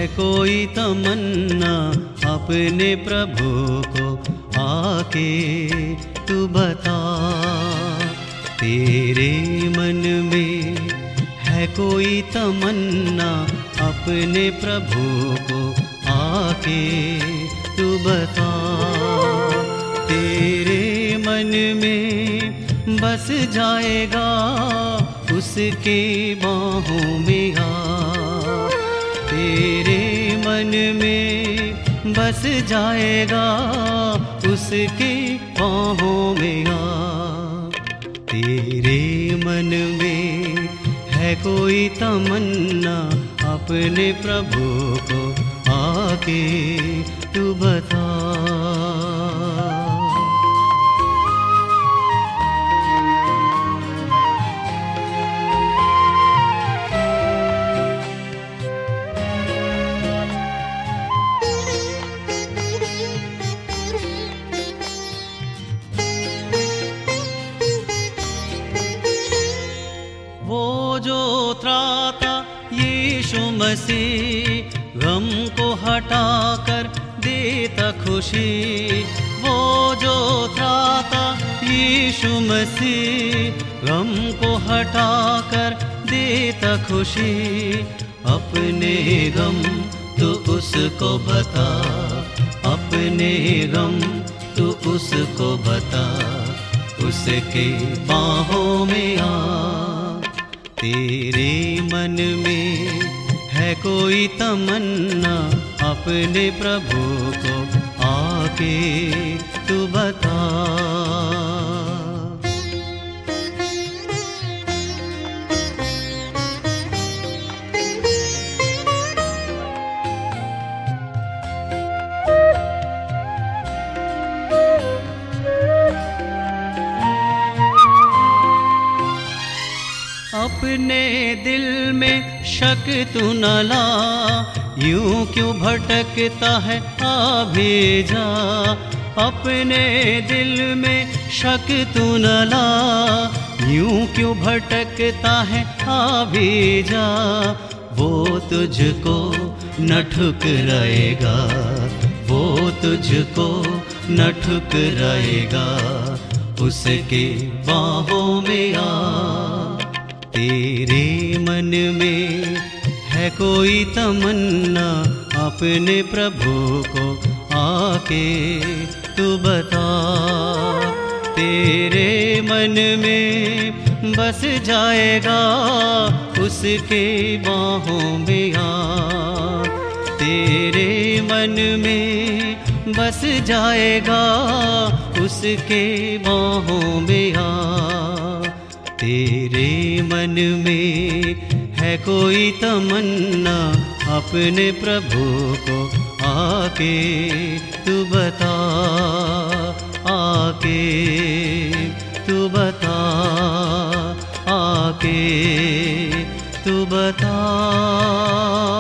कोई तमन्ना अपने प्रभु को आके तू बता। तेरे मन में है कोई तमन्ना अपने प्रभु को आके तू बता। तेरे मन में बस जाएगा उसके बाहों में आ। तेरे मन में बस जाएगा उसके बाहों में आ। तेरे मन में है कोई तमन्ना अपने प्रभु को आके तू बता। वो जो त्राता यीशु मसीह गम को हटाकर देता खुशी। वो जो त्राता यीशु मसीह गम को हटाकर देता खुशी। अपने गम तू उसको बता, अपने गम तू उसको बता, उसके बाहों में आ। तेरे मन में है कोई तमन्ना अपने प्रभु को आके तू बता। अपने दिल में शक तू न ला, यूं क्यों भटकता है आ भेजा। अपने दिल में शक तू न ला, यूं क्यों भटकता है आ भेजा। वो तुझको न ठुकराएगा, वो तुझको न ठुकराएगा, उसके बाहों में आ। तेरे मन में है कोई तमन्ना अपने प्रभु को आके तू बता। तेरे मन में बस जाएगा उसके बाहों में आ। तेरे मन में बस जाएगा उसके बाहों में आ। तेरे मन में है कोई तमन्ना अपने प्रभु को आके तू बता, आके तू बता, आके तू बता।